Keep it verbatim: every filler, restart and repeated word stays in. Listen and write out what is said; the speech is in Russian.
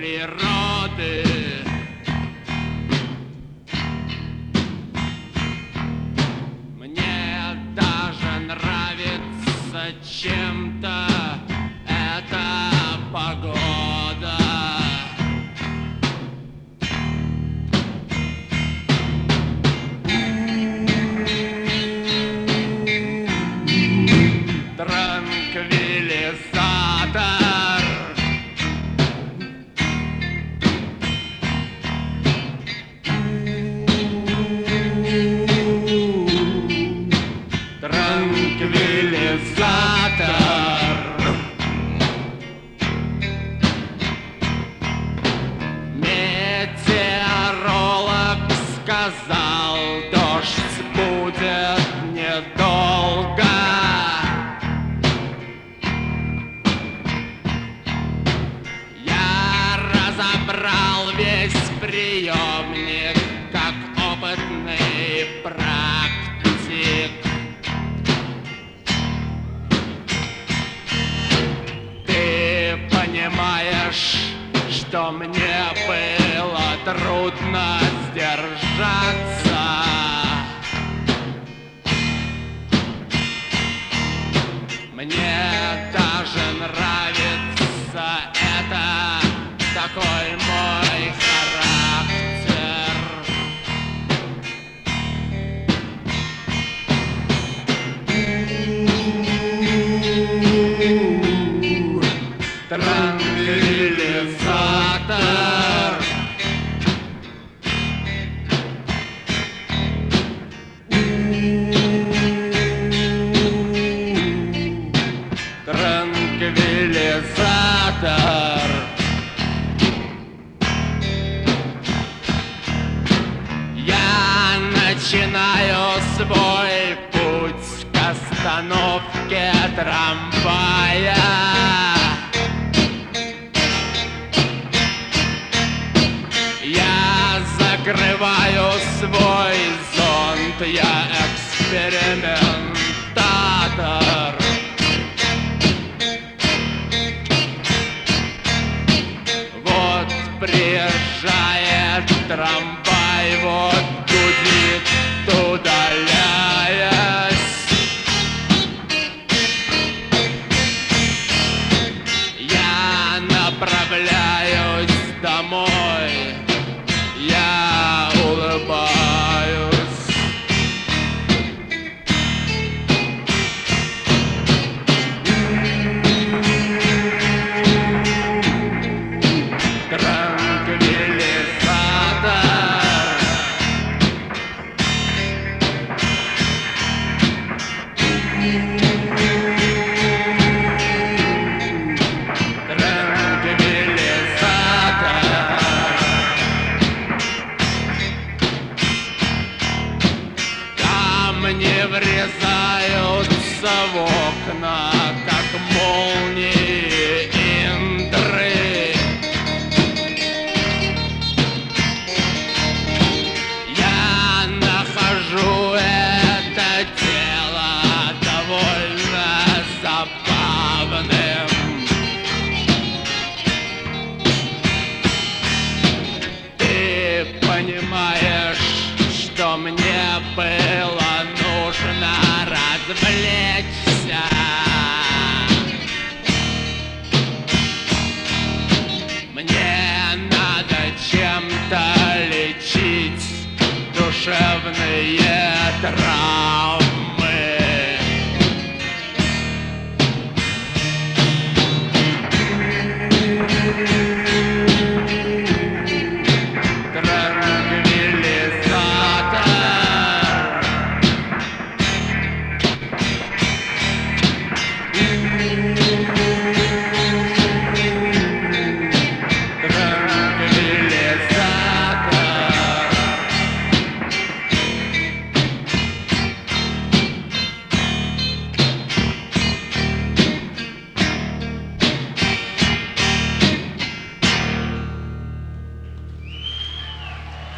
природы. Мне даже нравится чем-то эта погода. Транквилизатор. Транквилизатор. Метеоролог сказал, дождь будет недолго. Я разобрал весь приемник, как опытный практик. Ты понимаешь, что мне было трудно сдержаться. Мне даже нравится это, такой мой характер. Транквилизатор. Транквилизатор. Я начинаю свой путь к остановке трамвая. Я закрываю свой зонт, я экспериментатор. Вот приезжает трамвай, вот гудит, удаляясь. Я направляюсь домой, я улыбаюсь. Транквилизатор.